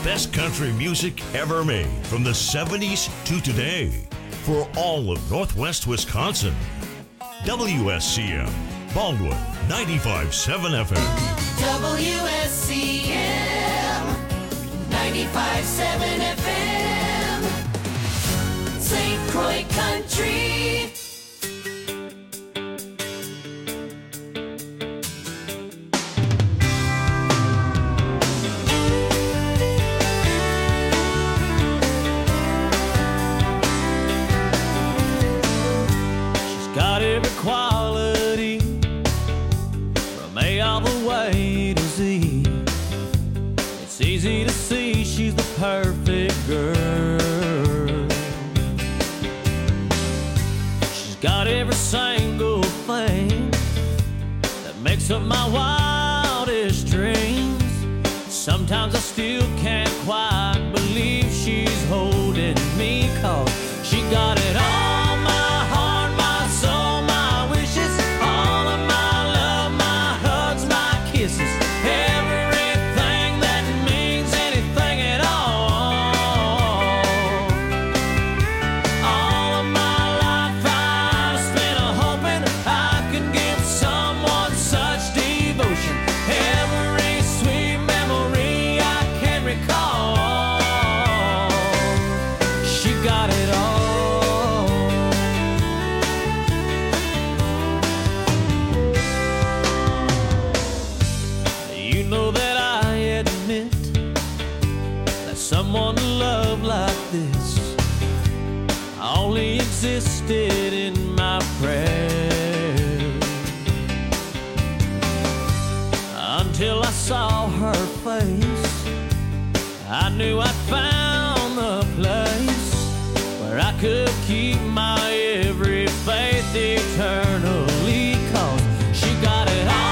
best country music ever made from the 70s to today for all of Northwest Wisconsin. WSCM, Baldwin, 95.7 FM. WSCM, 95.7 FM, St. Croix Country. Got every quality from A all the way to Z. It's easy to see she's the perfect girl. She's got every single thing that makes up my wildest dreams. Sometimes I still can't quite believe she's holding me, 'cause she got it all. Someone to love like this only existed in my prayers, until I saw her face. I knew I'd found the place where I could keep my every faith eternally, 'cause she got it all.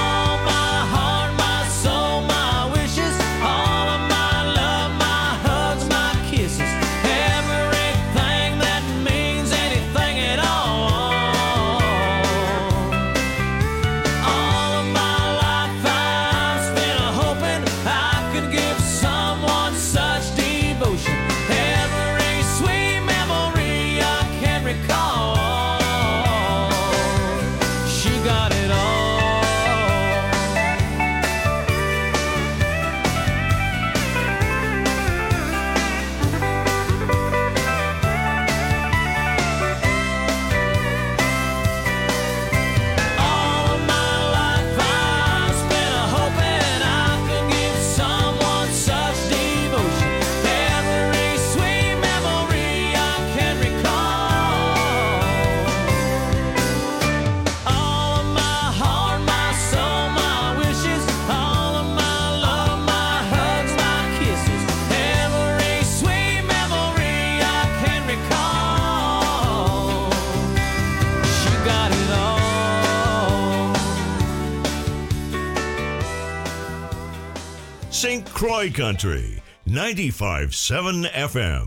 St. Croix Country, 95.7 FM.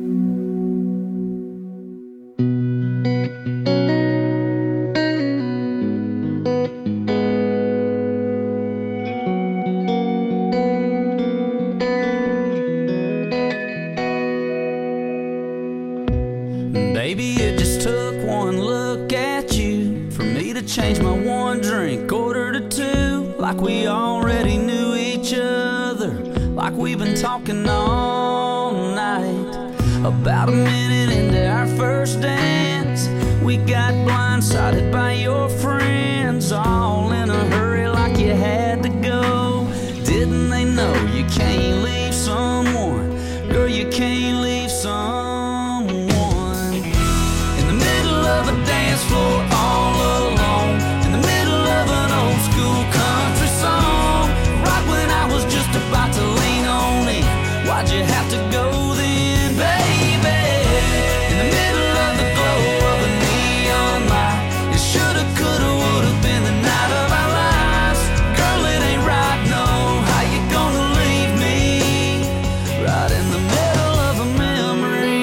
Baby, it just took one look at you for me to change my one drink order to two, like we already knew each other, like we've been talking all night. About a minute into our first dance, we got blindsided by your friends, all in a hurry like you had to go. Didn't they know you can't leave someone? Girl, you can't leave someone in the middle of a dance floor all alone, in the middle of an old school country song, right when I was just about to lean on in. Why'd you have to go then, baby? In the middle of the glow of a neon light, it shoulda, coulda, woulda been the night of our lives. Girl, it ain't right, no. How you gonna leave me right in the middle of a memory?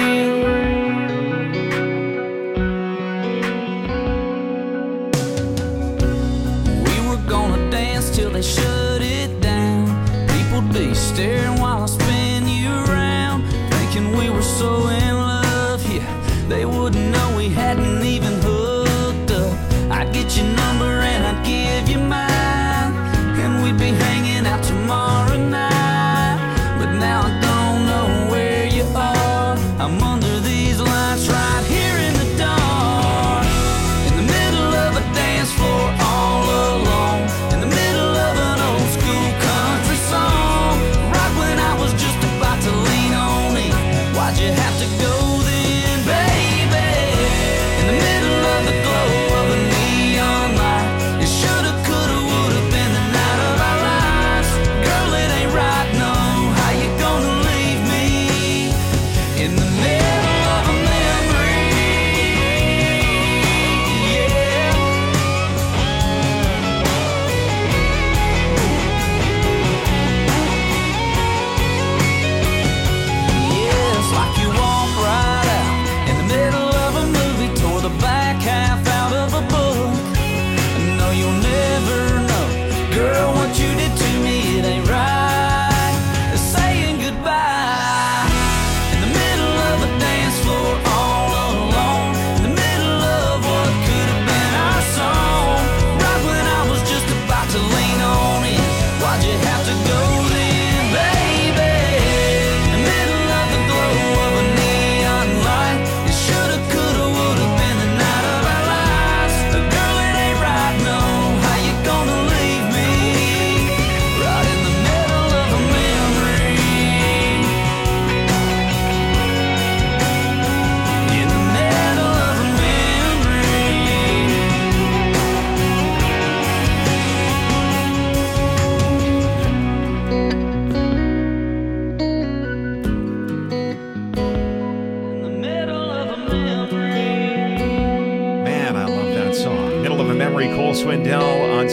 We were gonna dance till they shut it down. People'd be staring while I spin you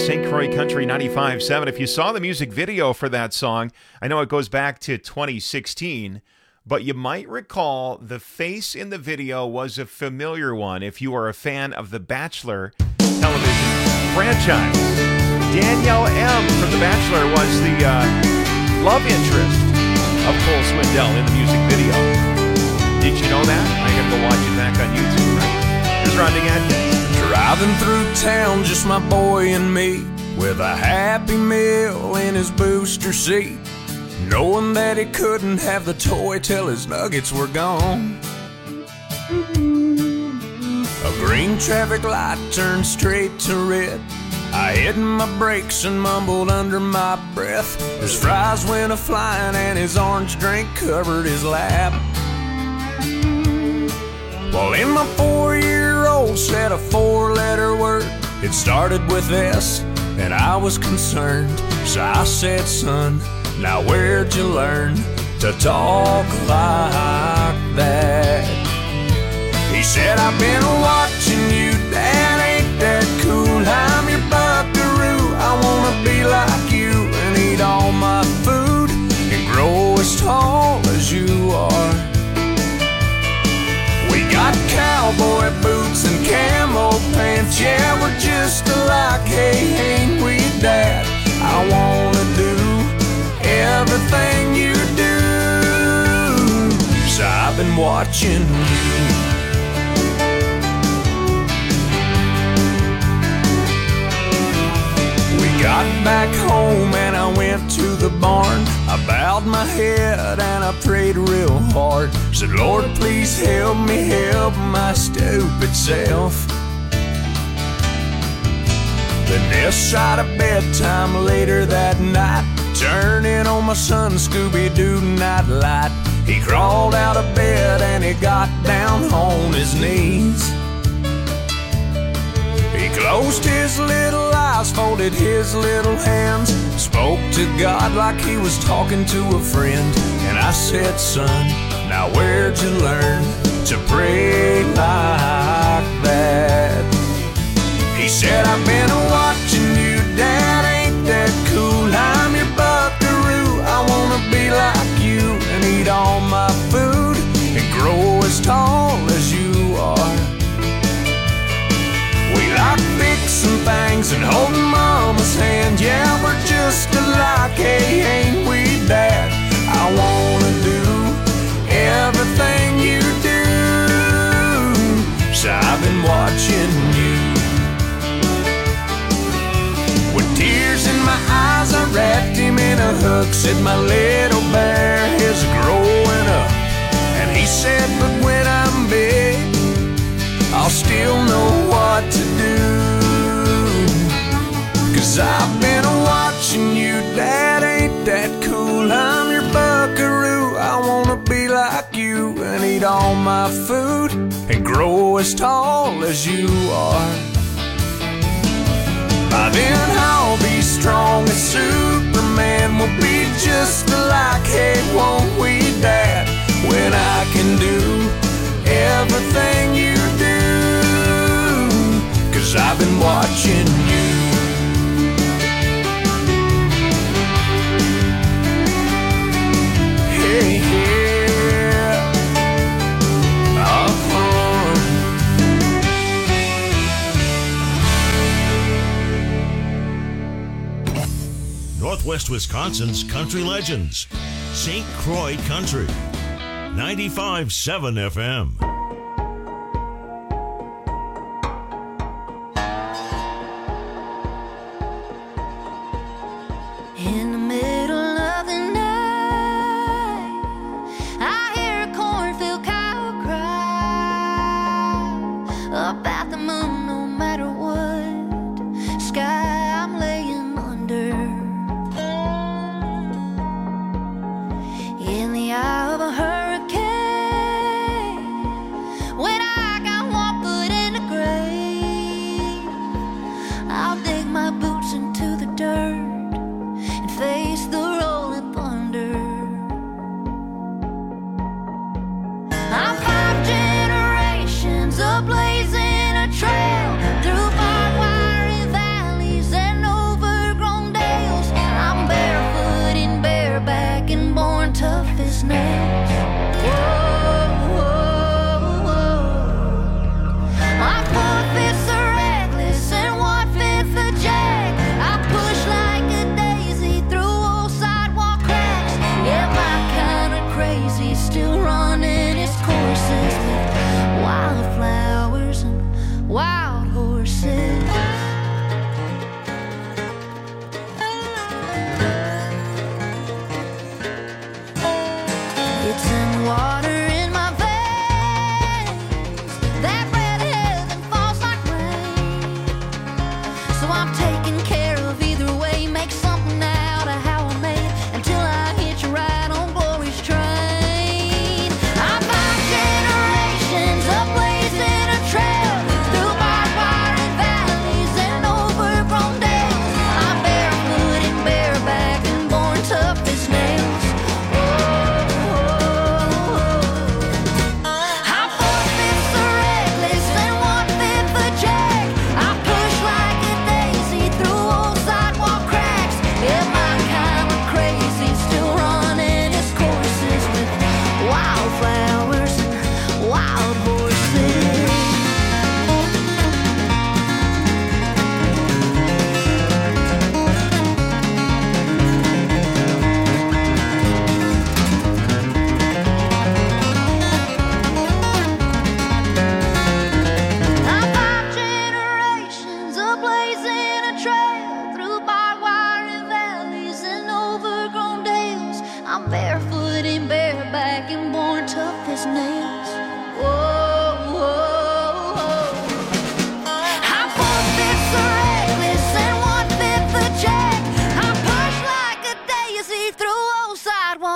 St. Croix Country 95.7. If you saw the music video for that song, I know it goes back to 2016, but you might recall the face in the video was a familiar one if you are a fan of the Bachelor television franchise. Danielle M. from The Bachelor was the love interest of Cole Swindell in the music video. Did you know that? I gotta go watch it back on YouTube, right? Here's Rodney Atkins. Driving through town, just my boy and me, with a Happy Meal in his booster seat, knowing that he couldn't have the toy till his nuggets were gone. A green traffic light turned straight to red. I hit my brakes and mumbled under my breath. His fries went a-flying and his orange drink covered his lap. Well, in my 4-year-old said a 4-letter word. It started with S, and I was concerned. So I said, son, now where'd you learn to talk like that? He said, I've been watching you, Dad, ain't that cool? I'm your buckaroo, I wanna be like you and eat all my food and grow as tall as you are. We got cowboy boots and camo pants, yeah, we're just alike, hey, ain't we, Dad? I wanna do everything you do, so I've been watching you. We got back home and I went to the barn. I bowed my head and I prayed real hard. Said, Lord, please help me help my stupid self. Then this side of bedtime later that night, turning on my son Scooby-Doo nightlight. He crawled out of bed and he got down on his knees. He closed his little eyes, folded his little hands, spoke to God like he was talking to a friend. And I said, son, now where'd you learn to pray like that? He said, I've been watching you, Dad, ain't that cool? I'm your buckaroo, I wanna be like you and eat all my food and grow as tall as you are. We like fixing things and holding Mama's hand, yeah, we're just alike, hey, ain't we, Dad? I wanna do everything you do, so I've been watching you. With tears in my eyes, I wrapped him in a hook, said my little bear is growing up. And he said, but when I'm big, I'll still know what to do. 'Cause I've been watching you, Dad, ain't that cool? I'm your buckaroo, I wanna be like you and eat all my food and grow as tall as you are. By then I'll be strong as Superman, we'll be just alike, hey, won't we, Dad? When I can do everything you do, 'cause I've been watching you. Hey, yeah. Northwest Wisconsin's country legends. St. Croix Country. 95.7 FM. In the middle of the night, I hear a cornfield cow cry about the moon, no matter what sky I'm laying under. In the eye of a hurricane, when I got one foot in the grave, I'll dig my boots into the dirt and face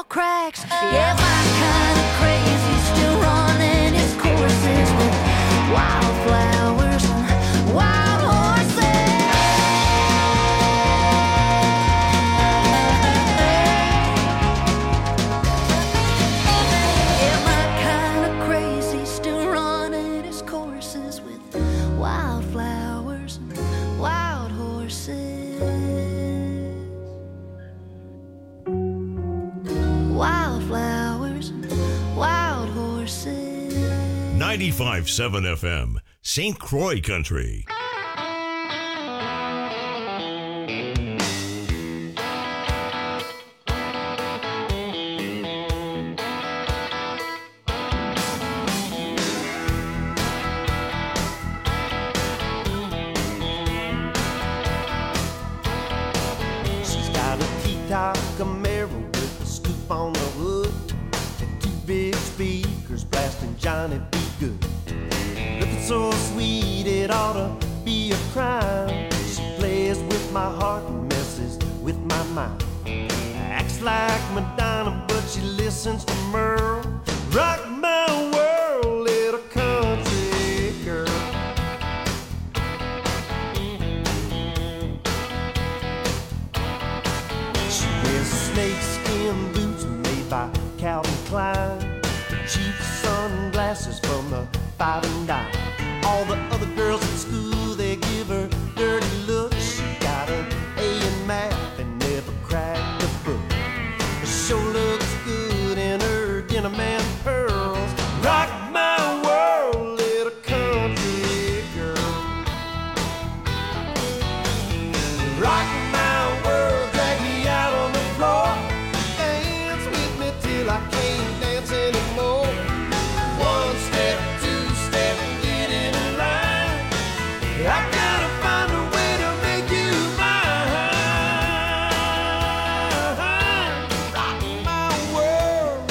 cracks. Yeah, my kind of crazy, still running its courses with wildflowers and wild horses. Yeah, my kind of crazy, still running its courses with wildflowers and wild horses. Wildflowers and wild horses. 95.7 FM, St. Croix Country. She's got a T-top Camaro with a scoop on the hood and two big speakers blasting Johnny B. Good. Looking so sweet it ought to be a crime. She plays with my heart and messes with my mind. Acts like Madonna, but she listens to Merle. Rock my world, little country girl. She wears snakeskin boots made by Calvin Klein, cheap sunglasses from the 5 and dime. All the other girls at school, they give her dirty looks. She got an A in math and never cracked a book. Her show looks good in her denim and pearls. Rock my world, little country girl. Rock my world, drag me out on the floor. Dance with me till I can't dance anymore. One step, two step, get in line. I gotta find a way to make you mine. Rock my world.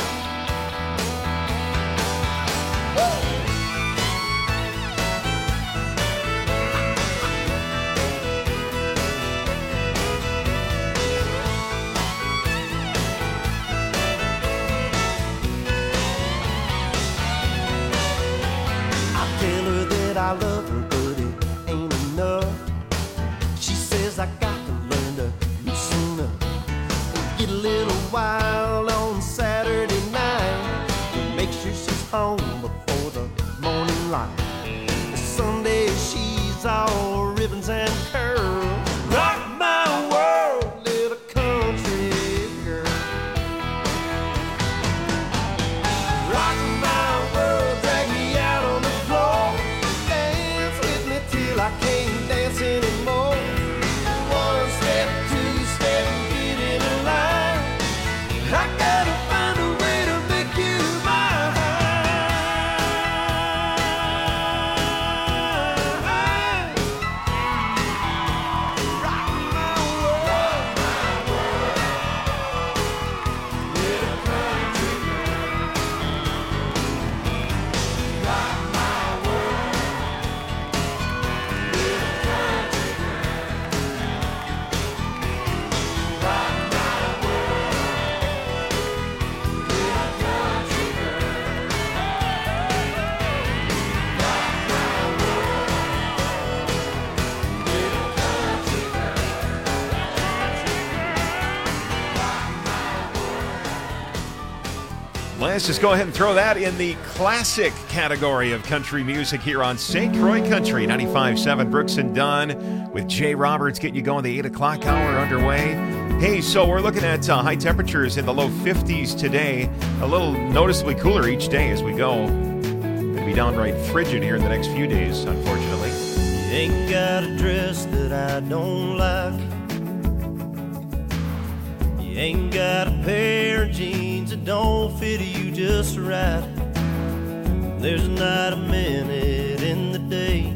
I tell her that I love her, but it ain't enough. She says I got to learn to loosen up and get a little wild on Saturday night. Make sure she's home before the morning light. Sunday she's all ribbons and curls. Rock my world, little country girl. Rock my world, drag me out on the floor. Dance with me till I can't dance anymore. One step, two step, get in a line. I gotta find a way to make you mine. Rock my world, little country girl. Rock my world, little country girl. Rock my world, little country girl. Let's just go ahead and throw that in the classic category of country music here on St. Croix Country. 95.7 Brooks and Dunn with Jay Roberts getting you going. The 8 o'clock hour underway. Hey, so we're looking at high temperatures in the low 50s today. A little noticeably cooler each day as we go. Going to be downright frigid here in the next few days, unfortunately. You ain't got a dress that I don't like. You ain't got a pair of jeans that don't fit you just right. There's not a minute in the day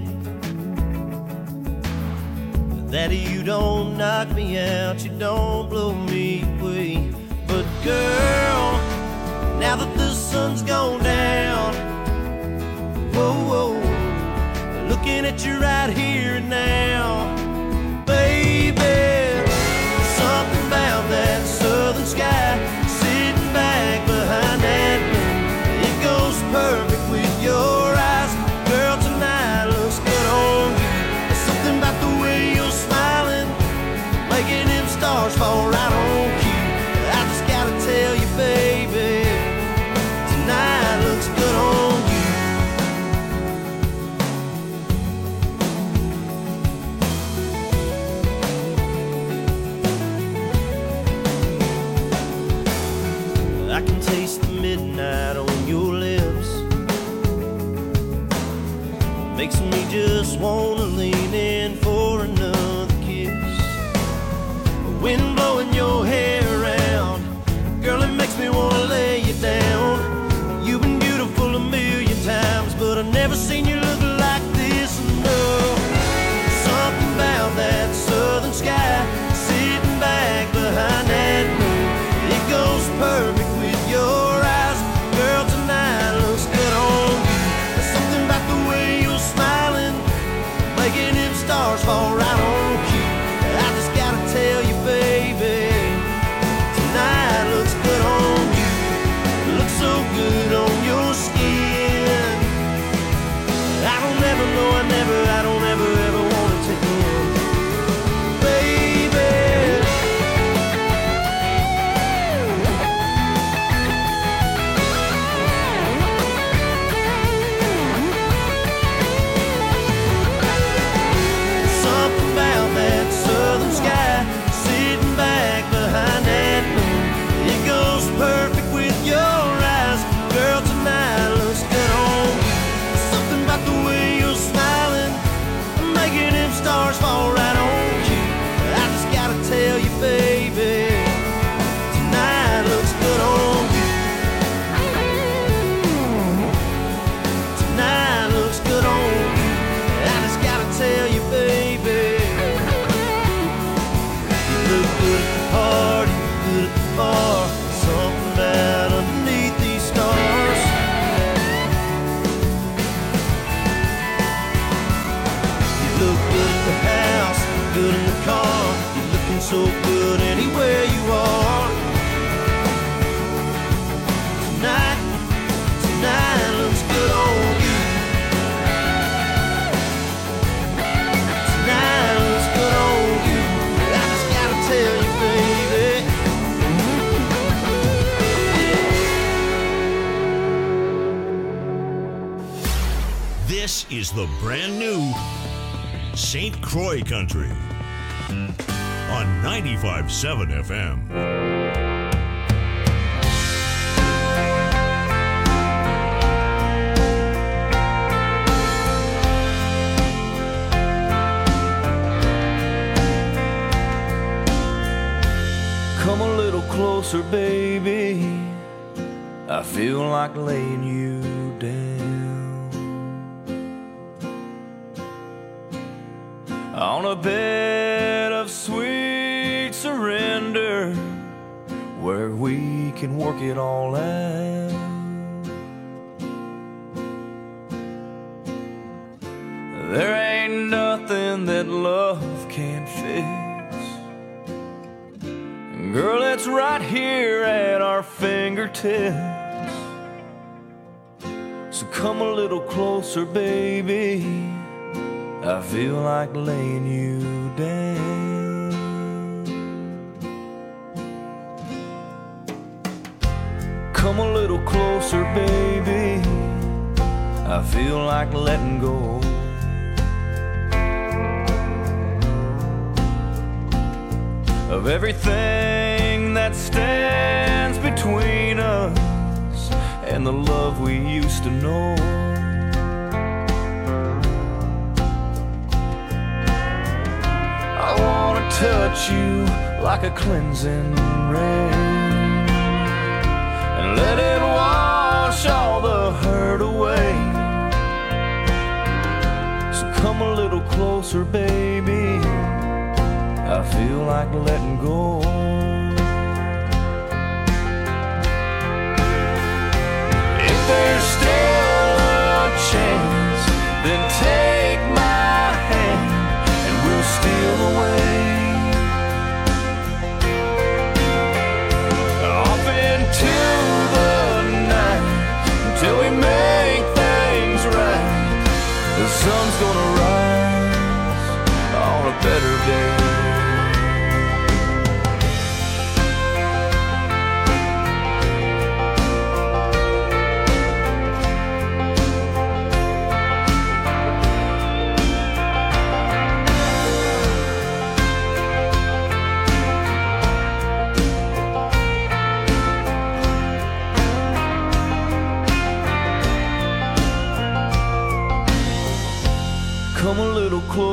that you don't knock me out, you don't blow me away. But girl, now that the sun's gone down, whoa, whoa, looking at you right here and now, baby, there's something about that southern sky sitting I can taste the midnight on your lips. Makes me just wanna lean in for another kiss. Wind blowing your hair around, girl, it makes me wanna lay you down. You've been beautiful a million times, but I've never seen you look like this. No, something about that southern sky, sitting back behind that moon. It goes perfect with your eyes, girl, tonight looks good on you. There's something about the way you're smiling, making them stars fall right on cue. I just gotta tell you, baby, tonight looks good on you. Looks so good on your skin. I don't ever know, I don't ever want it to end, baby. Something about that southern sky, sitting back behind that moon. It goes perfect with your eyes, girl, tonight looks good on you. Something about the way you're smiling, making them stars fall right on you. I just gotta tell you, baby, tonight looks good on you. Tonight looks good on you. I just gotta tell you, baby, you look good at the party, good at the bar. Something about underneath these stars. You look good at the house, good in the car. You're looking so good anywhere you are. Tonight looks good on you. Tonight looks good on you. I just gotta tell you, baby. This is the brand new St. Croix Country on 95.7 FM. Come a little closer, baby. I feel like laying you down on a bed of sweet surrender, where we can work it all out. There ain't nothing that love can't fix. Girl, it's right here at our fingertips. So come a little closer, baby. I feel like laying you down. Come a little closer, baby. I feel like letting go of everything that stands between us and the love we used to know. I wanna touch you like a cleansing rain and let it wash all the hurt away. So come a little closer, baby. I feel like letting go. If there's still a chance, then take my hand and we'll steal away off into the night until we make things right. The sun's gonna rise on a better day.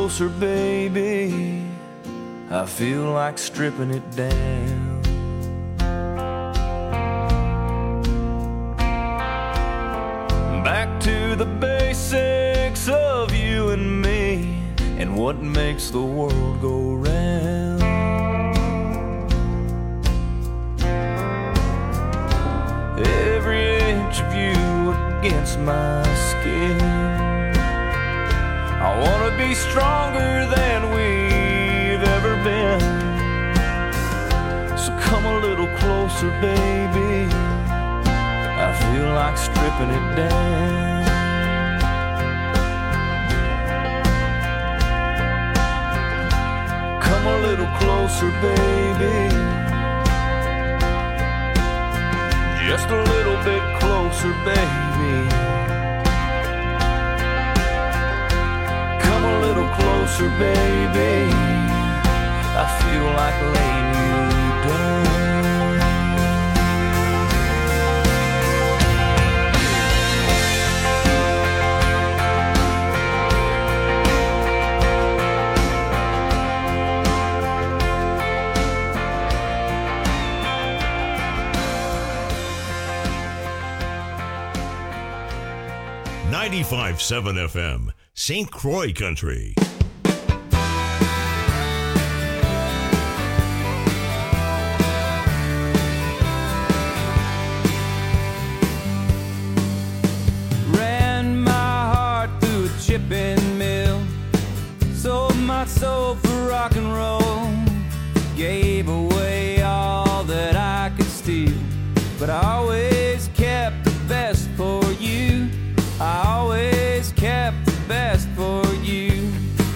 closer, baby. I feel like stripping it down. Back to the basics of you and me, and what makes the world go round. Every inch of you against my skin. I wanna be stronger than we've ever been. So come a little closer, baby. I feel like stripping it down. Come a little closer, baby. Just a little bit closer, baby. Come a little closer, baby. I feel like laying you down. 95.7 FM, St. Croix Country. Ran my heart through a chipping mill, sold my soul for rock and roll, gave away all that I could steal, but I always kept the best for you. I always kept the best for you.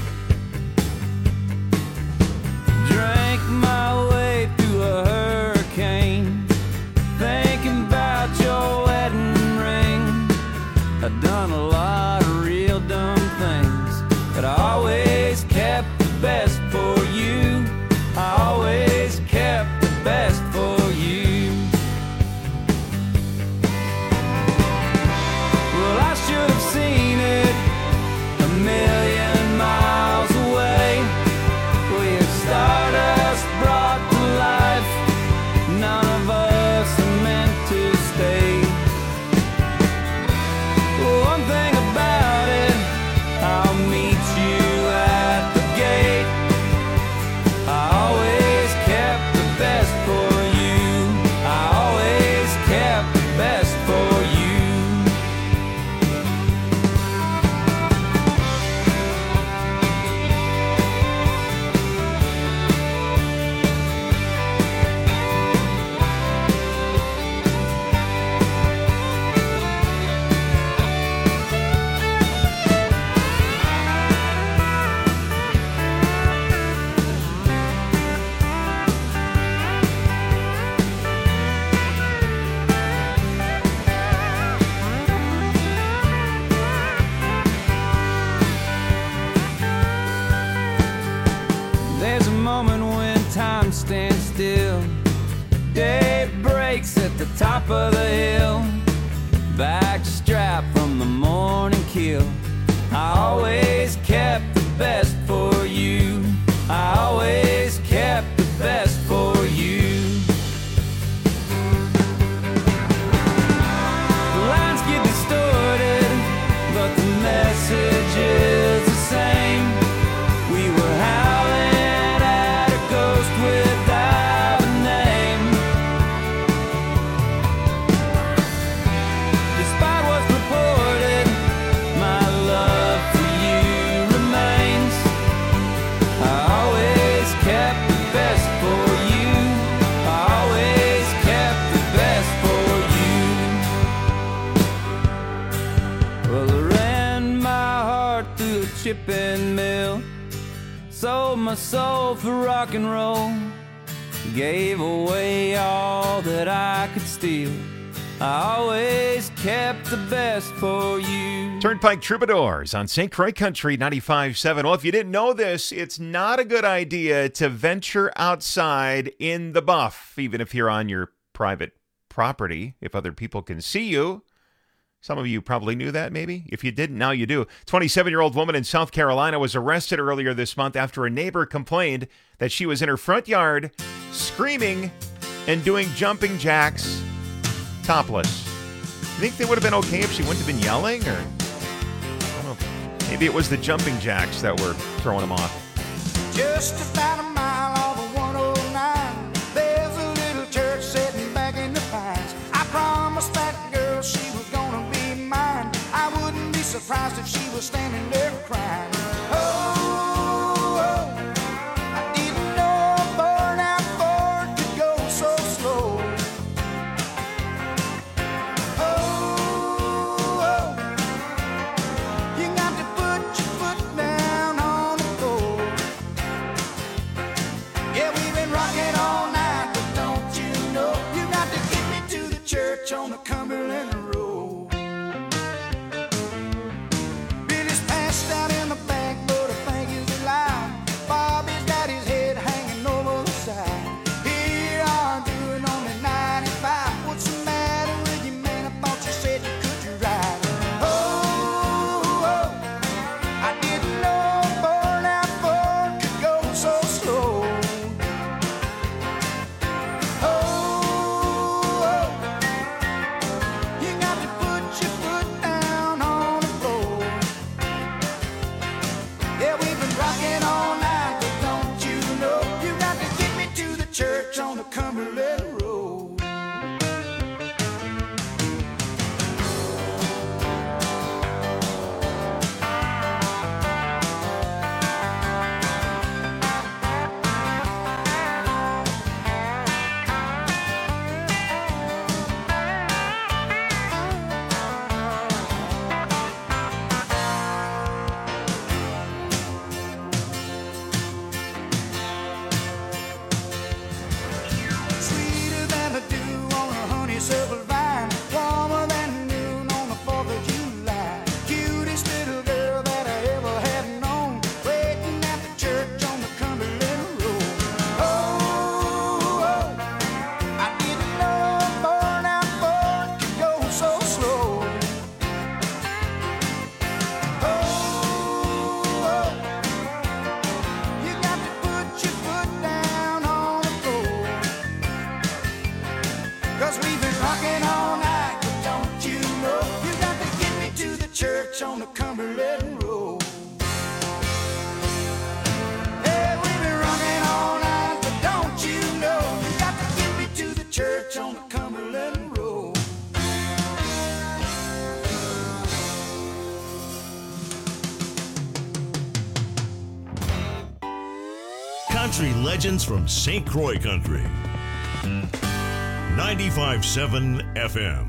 Drank my way through a hurricane, thinking about your wedding ring. I've done a lot of real dumb things, but I always kept the best for you. I always kept the best for you. Well, I should have seen it a million miles away. We're stardust brought to life. None of us are meant to stay. One thing about it, I'll meet you at the gate. I always kept the best for you. I always kept the best for you. There's a moment when time stands still. Day breaks at the top of the hill. Backstrap from the morning kill. I always kept the best for you. I always kept the best for you. The lines get distorted, but the message is the same. We were howling at a ghost without a name. Despite what's reported, my love for you remains. I always kept the best for you. I always kept the best for you. Well, I ran my heart through a chipping mill, sold my soul for rock and roll, gave away all that I could steal. I always kept the best for you. Turnpike Troubadours on St. Croix Country 95.7. Well, if you didn't know this, it's not a good idea to venture outside in the buff, even if you're on your private property, if other people can see you. Some of you probably knew that, maybe. If you didn't, now you do. 27-year-old woman in South Carolina was arrested earlier this month after a neighbor complained that she was in her front yard screaming and doing jumping jacks topless. You think they would have been okay if she wouldn't have been yelling? Or, I don't know, maybe it was the jumping jacks that were throwing them off. Just about a mile off of 109, there's a little church sitting back in the pines. I promised that girl she was gonna be mine. I wouldn't be surprised if she was standing there crying. Oh, I didn't know a burnout Ford could go so slow. Oh, you got to put your foot down on the floor. Yeah, we've been rocking all night, but don't you know you got to get me to the church on the Cumberland Road. Billy's passed out in the back, but I think he's alive. Bobby's got his head hanging over the side. Here I'm doing only 95. What's the matter with you, man? I thought you said you could ride. Oh, I didn't know a burnout Ford could go so slow. Oh, you got to put your foot down on the floor. Yeah, we've been rocking all night, but don't you know you got to get me to the church on the Cumberland Road. Sweeter than a dew on a honeysuckle vine, warmer than noon on the 4th of July. Cutest little girl that I ever had known, waiting at the church on the Cumberland Road. Oh, I didn't know a burnout Ford could go so slow. Oh, you got to put your foot down on the floor. 'Cause we've been rocking all night, but don't you know you got to get me to the church on the Cumberland Road. Hey, we've been rocking all night, but don't you know you got to get me to the church on the Cumberland Road. Country legends from St. Croix Country. 95.7 FM.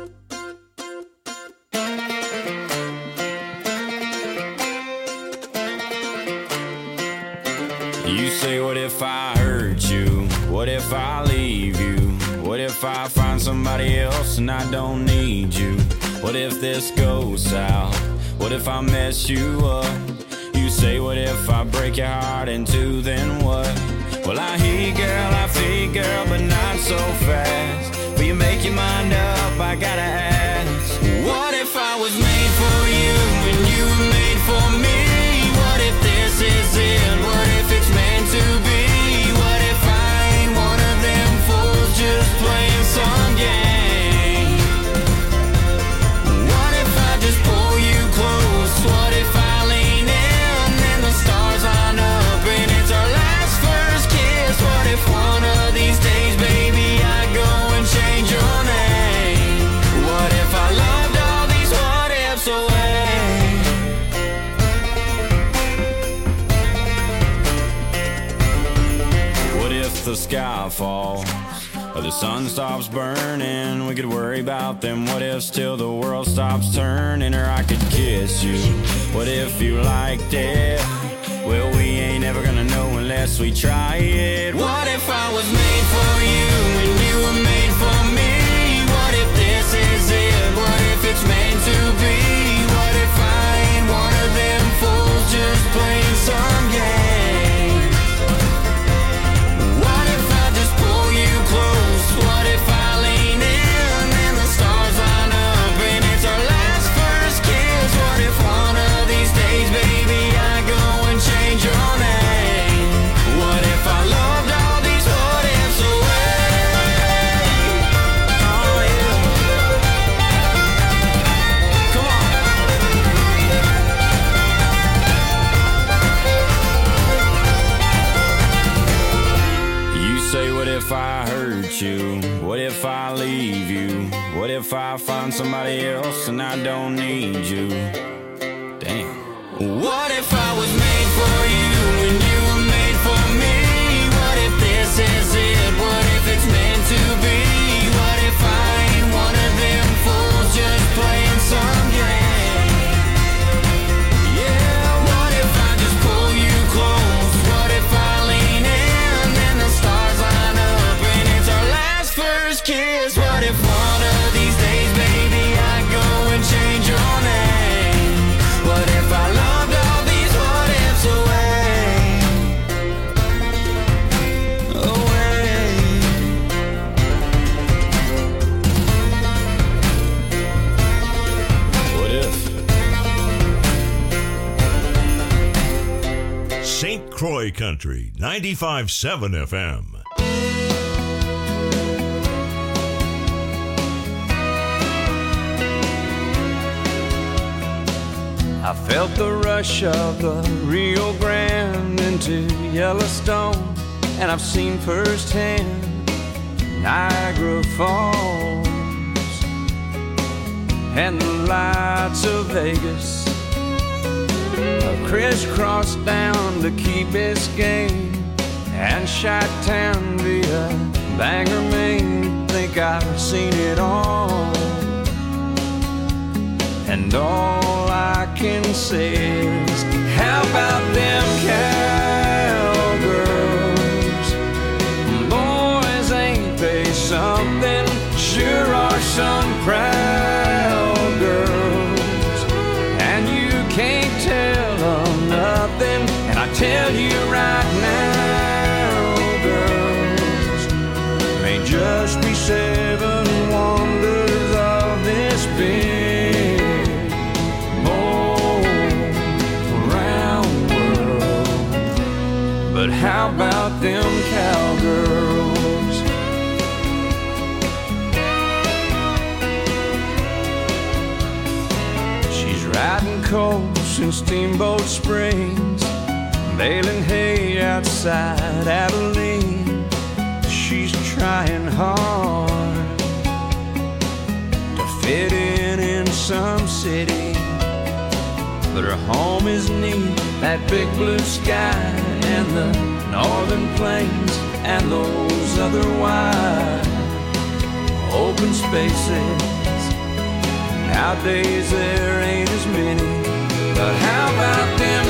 You say, what if I hurt you? What if I leave you? What if I find somebody else and I don't need you? What if this goes south? What if I mess you up? You say, what if I break your heart in two, then what? Well, I hear you, girl, I feel you, girl, but not so fast. Will you make your mind up? I gotta ask. What if I was made for you and you were made for me? What if this is it? What if it's meant to be? What if I ain't one of them fools just playing some game? What if I just pull you close? What if I lean in and the stars line up and it's our last first kiss? What if one of these days, baby, I go and change your name? What if I loved all these what ifs away? What if the sky falls or the sun stops burning? We could worry about them what ifs till the world stops turning. Or I could kiss you. What if you liked it? Well, we ain't ever gonna know unless we try it. What if I was made for you and you were made for me? What if this is it? What if it's meant to be? What if I ain't one of them fools just playing some game? What if I just pull you close? What if I lean in and the stars line up and it's our hurt you? What if I leave you? What if I find somebody else and I don't need you? Damn. What if I was made for you and you were made for me? What if this is it? What if it's meant to be? What if I ain't one of them fools just playing some game? Yeah, what if I just pull you close? What if I lean in and the stars line up and it's our last first kiss? What if one of these days, baby, I go and change your name? What if I loved all these what ifs away? What if? St. Croix Country, 95.7 FM. I felt the rush of the Rio Grande into Yellowstone, and I've seen firsthand Niagara Falls and the lights of Vegas. I crisscrossed down to Key Biscayne and Chi-Town via Bangor, Maine. Think I've seen it all, and all I can say is, how about them cowgirls? Boys, ain't they something? Sure are some proud girls, and you can't tell them nothing. And I tell you right now, girls, may just be 7 wonders of this big but how about them cowgirls? She's riding coals in Steamboat Springs, baling hay outside Abilene. She's trying hard to fit in some city, but her home is neat, that big blue sky and the northern plains and those other wide open spaces. Nowadays there ain't as many, but how about them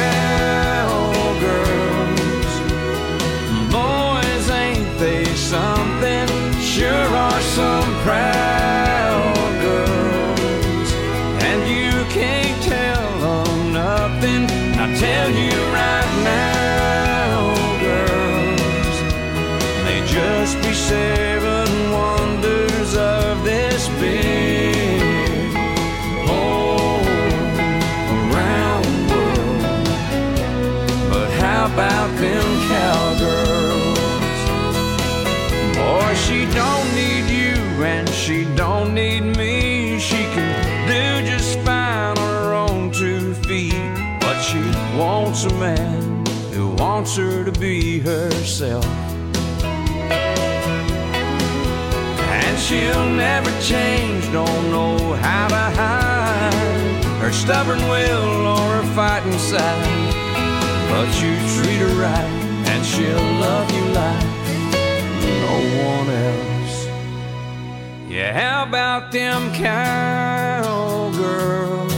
cowgirls? Boys, ain't they something? Sure are some proud girls, and you can't tell them nothing. I tell you right now, girls, may just be 7 wonders of this big whole around world. But how about them cowgirls? Boy, she don't need you and she don't need me. She can do just fine on her own 2 feet. But she wants a man who wants her to be herself, and she'll never change, don't know how to hide her stubborn will or her fighting side. But you treat her right and she'll love you like no one else. Yeah, how about them cowgirls?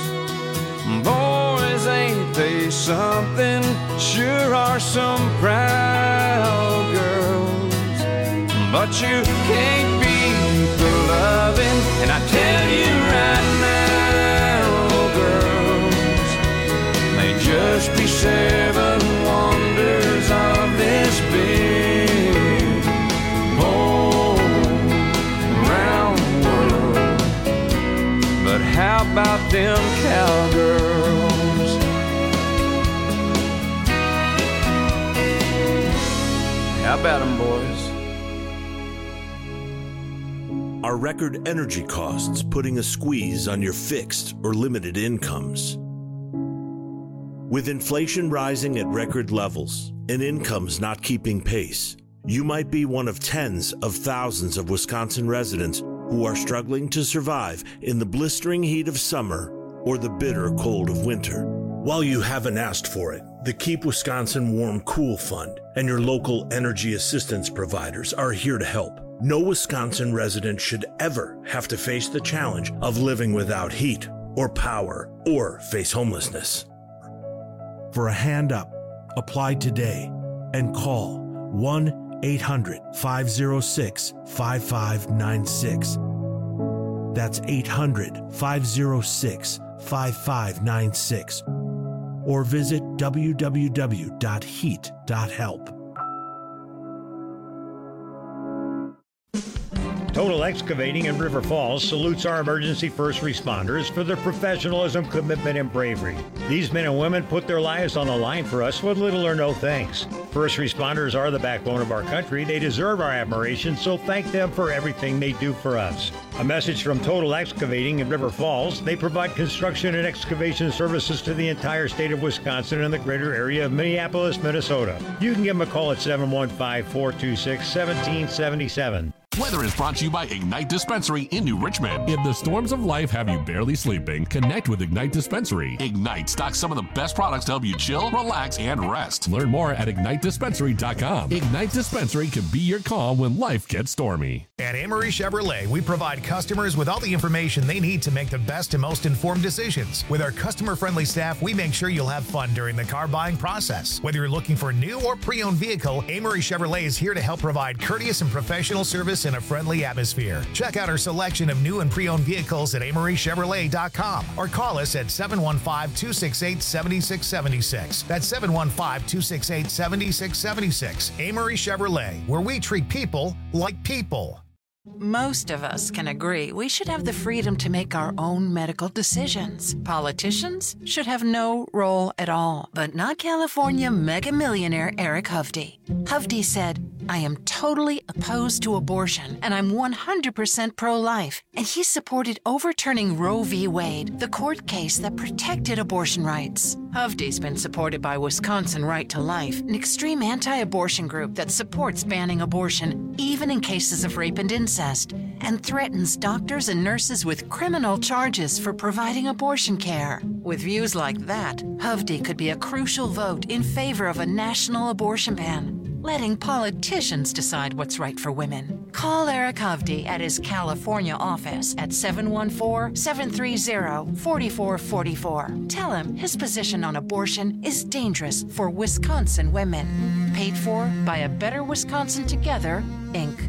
Boys, ain't they something? Sure are some proud girls, but you can't beat the loving. And I tell you right now, girls, may just be 7 wonders of this big whole round world. But how about them cowgirls? How about them, boys? Are record energy costs putting a squeeze on your fixed or limited incomes? With inflation rising at record levels and incomes not keeping pace, You might be one of tens of thousands of Wisconsin residents who are struggling to survive in the blistering heat of summer or the bitter cold of winter. While you haven't asked for it, the Keep Wisconsin Warm Cool Fund and your local energy assistance providers are here to help. No Wisconsin resident should ever have to face the challenge of living without heat or power or face homelessness. For a hand up, apply today and call 1-800-506-5596. That's 800-506-5596. Or visit www.heat.help. Total Excavating in River Falls salutes our emergency first responders for their professionalism, commitment, and bravery. These men and women put their lives on the line for us with little or no thanks. First responders are the backbone of our country. They deserve our admiration, so thank them for everything they do for us. A message from Total Excavating in River Falls. They provide construction and excavation services to the entire state of Wisconsin and the greater area of Minneapolis, Minnesota. You can give them a call at 715-426-1777. Weather is brought to you by Ignite Dispensary in New Richmond. If the storms of life have you barely sleeping, connect with Ignite Dispensary. Ignite stocks some of the best products to help you chill, relax, and rest. Learn more at IgniteDispensary.com. Ignite Dispensary can be your call when life gets stormy. At Amory Chevrolet, we provide customers with all the information they need to make the best and most informed decisions. With our customer-friendly staff, we make sure you'll have fun during the car buying process. Whether you're looking for a new or pre-owned vehicle, Amory Chevrolet is here to help provide courteous and professional service in a friendly atmosphere. Check out our selection of new and pre-owned vehicles at AmoryChevrolet.com or call us at 715-268-7676. That's 715-268-7676. Amory Chevrolet, where we treat people like people. Most of us can agree we should have the freedom to make our own medical decisions. Politicians should have no role at all, but not California mega millionaire Eric Hovde. Hovde said, "I am totally opposed to abortion, and I'm 100% pro-life." And he supported overturning Roe v. Wade, the court case that protected abortion rights. Hovde's been supported by Wisconsin Right to Life, an extreme anti-abortion group that supports banning abortion, even in cases of rape and incest, and threatens doctors and nurses with criminal charges for providing abortion care. With views like that, Hovde could be a crucial vote in favor of a national abortion ban, letting politicians decide what's right for women. Call Eric Hovde at his California office at 714-730-4444. Tell him his position on abortion is dangerous for Wisconsin women. Paid for by A Better Wisconsin Together, Inc.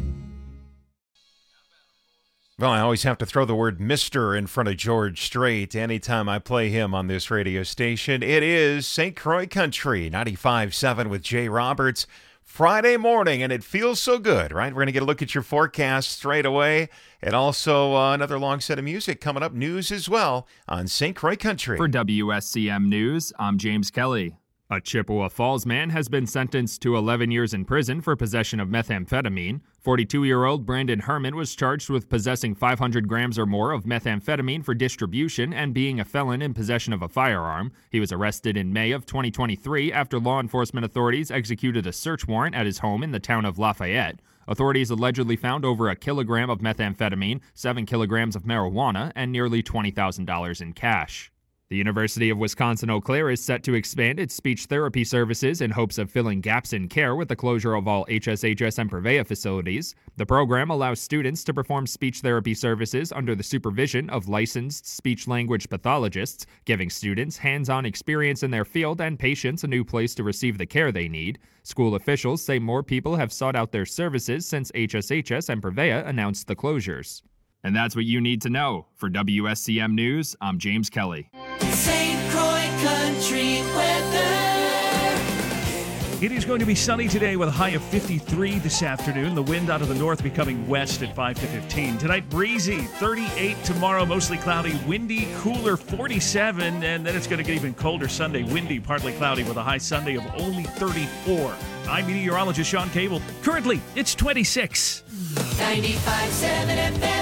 Well, I always have to throw the word Mr. in front of George Strait anytime I play him on this radio station. It is St. Croix Country, 95.7 with Jay Roberts. Friday morning, and it feels so good, right? We're going to get a look at your forecast straight away, and also another long set of music coming up, news as well on St. Croix Country. For WSCM News, I'm James Kelly. A Chippewa Falls man has been sentenced to 11 years in prison for possession of methamphetamine. 42-year-old Brandon Herman was charged with possessing 500 grams or more of methamphetamine for distribution and being a felon in possession of a firearm. He was arrested in May of 2023 after law enforcement authorities executed a search warrant at his home in the town of Lafayette. Authorities allegedly found over a kilogram of methamphetamine, 7 kilograms of marijuana, and nearly $20,000 in cash. The University of Wisconsin-Eau Claire is set to expand its speech therapy services in hopes of filling gaps in care with the closure of all HSHS and Prevea facilities. The program allows students to perform speech therapy services under the supervision of licensed speech-language pathologists, giving students hands-on experience in their field and patients a new place to receive the care they need. School officials say more people have sought out their services since HSHS and Prevea announced the closures. And that's what you need to know. For WSCM News, I'm James Kelly. St. Croix Country weather. It is going to be sunny today with a high of 53 this afternoon. The wind out of the north becoming west at 5 to 15. Tonight, breezy, 38 tomorrow, mostly cloudy, windy, cooler, 47. And then it's going to get even colder Sunday, windy, partly cloudy with a high Sunday of only 34. I'm meteorologist Sean Cable. Currently, it's 26. 95.7 FM.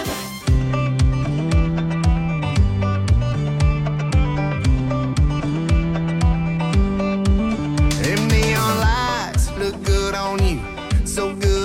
Them neon lights look good on you, so good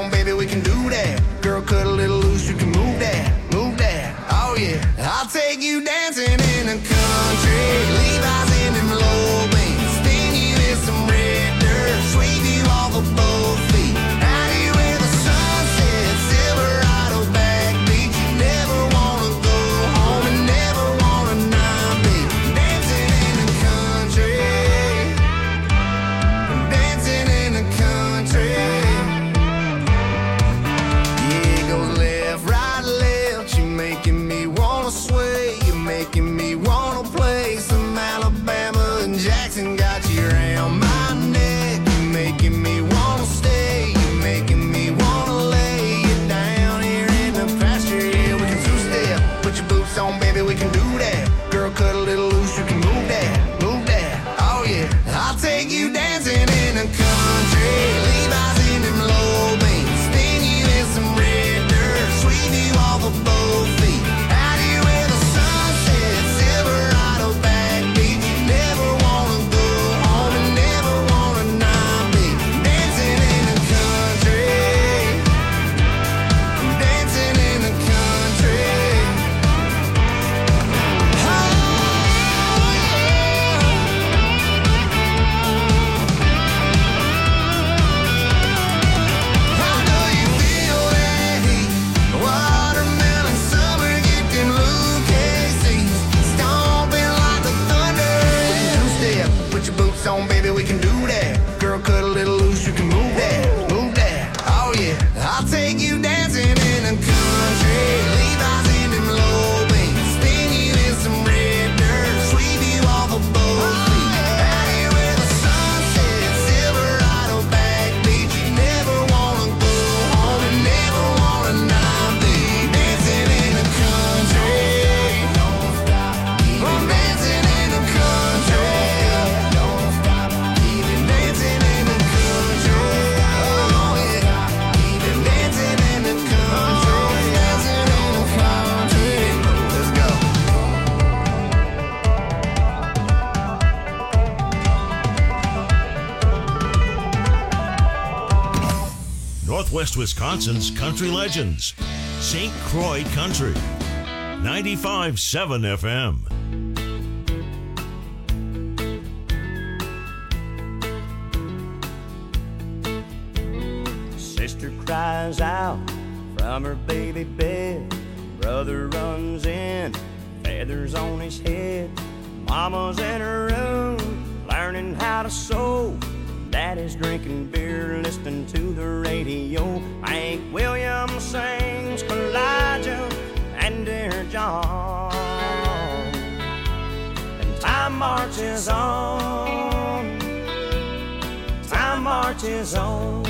on, baby, we can do that. Girl, cut a little loose, you can move that, oh yeah. I'll take you dancing in the country, Levi's in them low beams, spin you in some red dirt, sweep you off of both feet, out here where the sun sets, Silverado backbeat. You never wanna go home and never wanna not be dancing in the country, dancing in the country. Yeah, it goes left, right, left. You're making me wanna sway. You're making me wanna play some Alabama and Jackson. Got you around my neck. You're making me wanna stay. You're making me wanna lay you down here in the pasture. Yeah, we can two-step. Put your boots on, baby, we can do that. Girl, cut a little loose, you can move that, oh yeah. I'll take you dancing in the country, Levi's in them low beams, spin you in some red dirt, sweep you off of both feet, out here where the sun sets, Silverado backbeat. You never wanna go home and never wanna not be dancing in the country, dancing in the country. How do you feel that heat? Watermelon summer, get them Lucasies, stomping like the thunder. Two-step, put your boots on, baby, we can do that. Girl, cut a little loose, you can move that, oh yeah. I'll take you dancing in the country, Levi's in them low beams, spin you in some red dirt, sweep you off of both feet, out here where the sun sets, Silverado backbeat. You never wanna go home and never wanna not be dancing in the country. Don't stop, I'm dancing in the country. Don't stop, keep it dancing in the country. Oh yeah, keep it dancing in the country, dancing in the country. Let's go. Northwest Wisconsin's country legends. St. Croix Country. 95.7 FM. Sister cries out from her baby bed. Brother runs in, feathers on his head. Mama's in her room, learning how to sew. Daddy's drinking beer, listening to the radio. Hank Williams sings Elijah and Dear John. And time marches on, time marches on.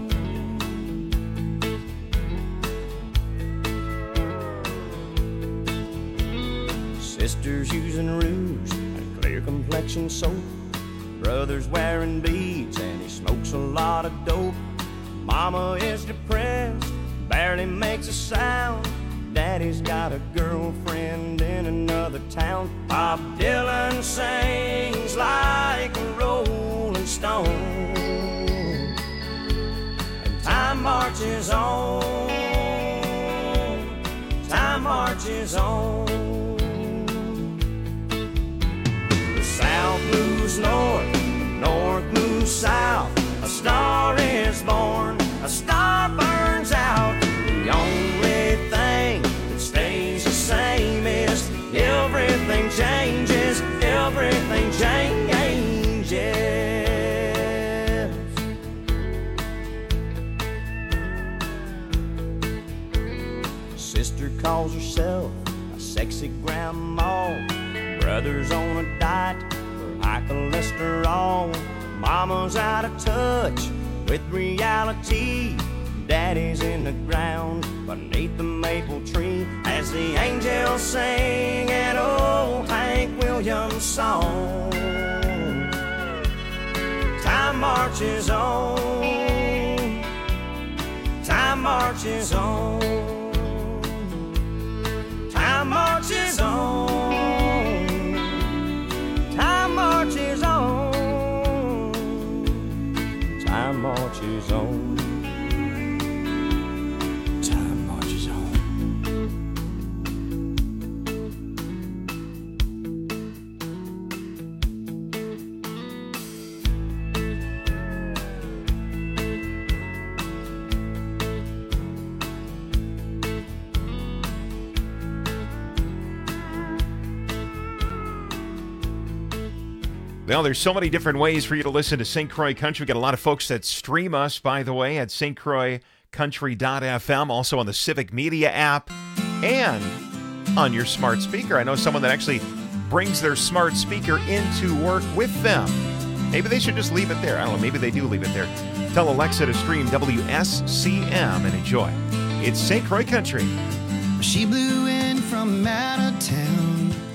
Sister's using rouge and clear complexion soap. Brother's wearing beads and he smokes a lot of dope. Mama is depressed, barely makes a sound. Daddy's got a girlfriend in another town. Bob Dylan sings like a rolling stone. And time marches on, time marches on. The South moves north, north moves south. A star is born, a star burns out. The only thing that stays the same is everything changes, everything changes. Sister calls herself a sexy grandma. Brother's on a diet for high cholesterol. Mama's out of touch with reality. Daddy's in the ground beneath the maple tree as the angels sing an old Hank Williams song. Time marches on, time marches on, time marches on, time marches on, time marches on. Well, there's so many different ways for you to listen to St. Croix Country. We've got a lot of folks that stream us, by the way, at stcroixcountry.fm, also on the Civic Media app, and on your smart speaker. I know someone that actually brings their smart speaker into work with them. Maybe they should just leave it there. I don't know. Maybe they do leave it there. Tell Alexa to stream WSCM and enjoy. It's St. Croix Country. She blew in from out of town,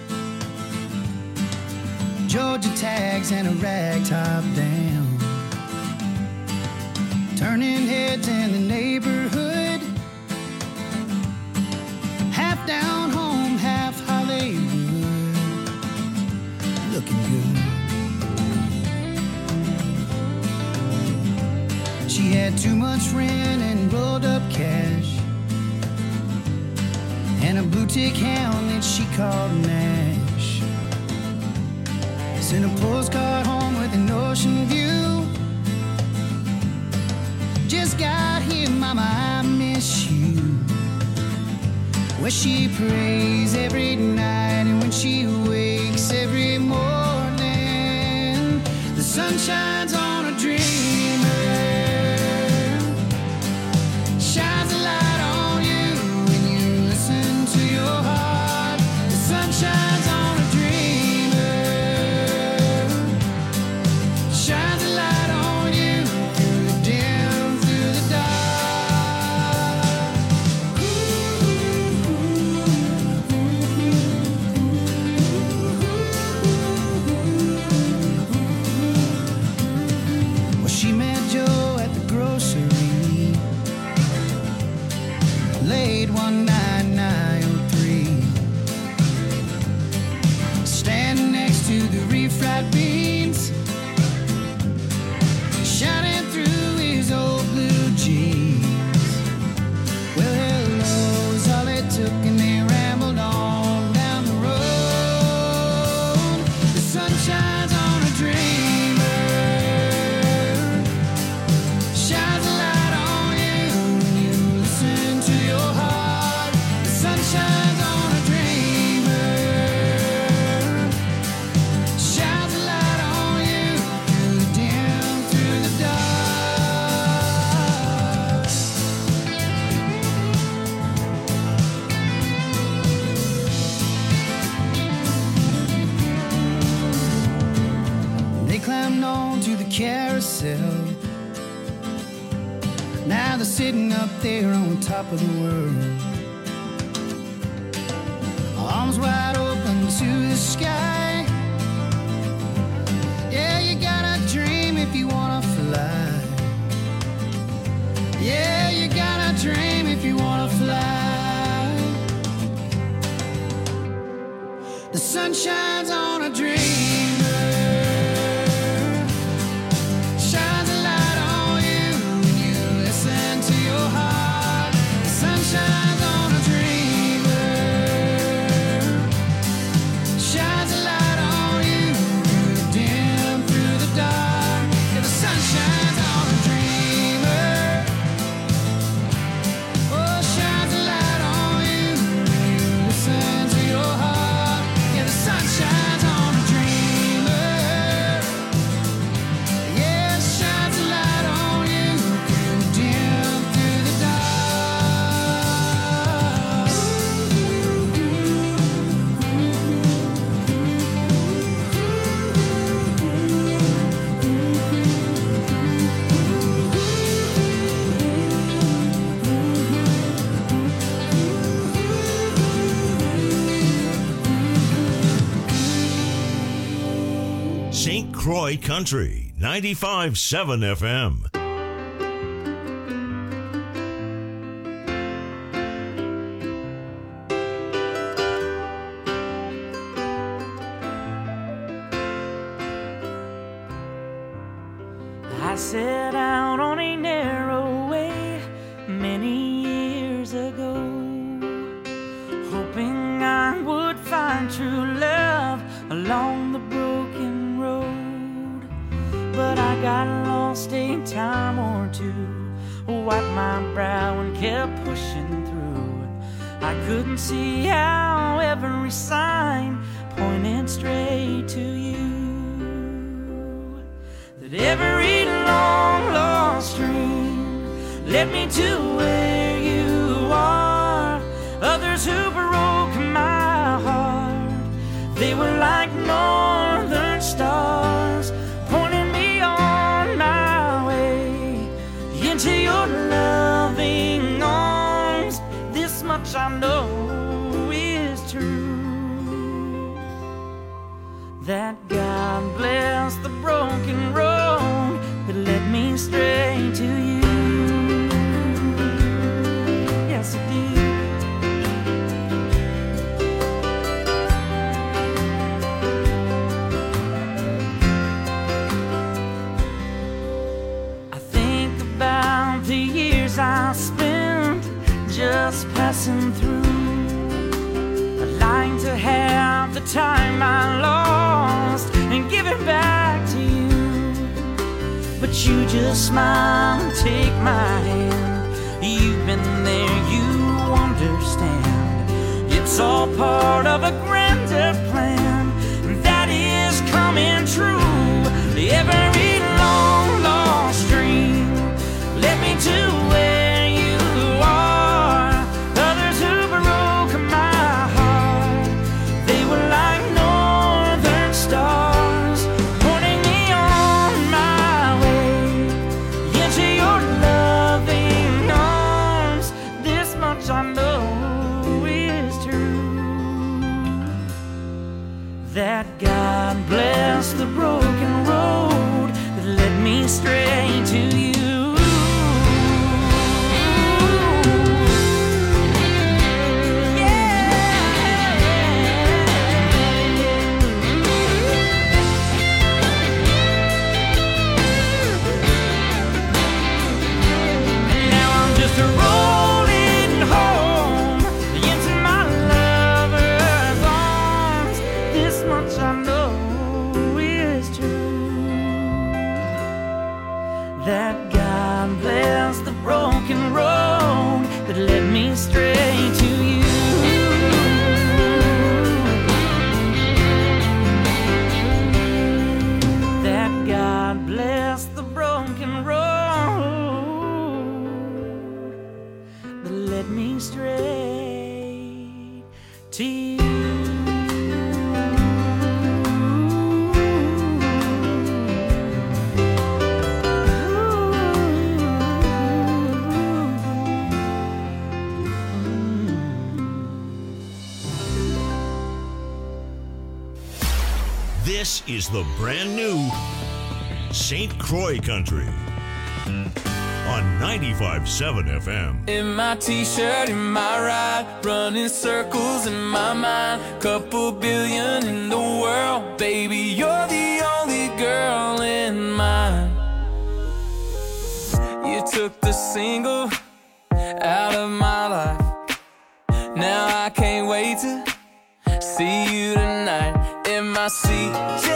Georgia tags and a rag top down, turning heads in the neighborhood, half down home, half Hollywood, looking good. She had too much rent and rolled up cash, and a blue tick hound that she called Nash. Sent a postcard home with an ocean view. Just got here, mama, I miss you. Where she prays every night, and when she wakes every morning, the sun shines on a dreamer, shines a light on you when you listen to your heart. The sun shines on a now they're sitting up there on top of the world, arms wide open to the sky. Yeah, you gotta dream if you wanna fly. Yeah, you gotta dream if you wanna fly. The sun shines on a dreamer. St. Croix Country, 95.7 FM. I set out on a narrow way many years ago, hoping I would find true love along the broken road. But I got lost a time or two, wiped my brow and kept pushing through. I couldn't see how every sign pointed straight to you. that every long lost dream led me to where you are. Others who broke my heart, they were like northern stars, pointing me on my way into your loving arms. This much I know is true, that God bless the broken road that led me straight to you. Yes, it did. I think about the years I spent just passing through. I'd like to have the time I lost and give it back to you, but you just smile and take my hand. You've been there, you understand. It's all part of a grander plan that is coming true. Every long lost dream led me to where you are. Others who broke my heart, they were like northern stars, pointing me on my way into your loving arms. This much I know is true, that God bless the broken road that led me straight to you. That God bless the broken road that led me straight to you. That God bless the broken road that led me straight to you. This is the brand new St. Croix Country on 95.7 FM. In my t-shirt, in my ride, running circles in my mind. Couple billion in the world, baby, you're the only girl in mine. You took the single out of my life. Now I can't wait to see you tonight in my seat.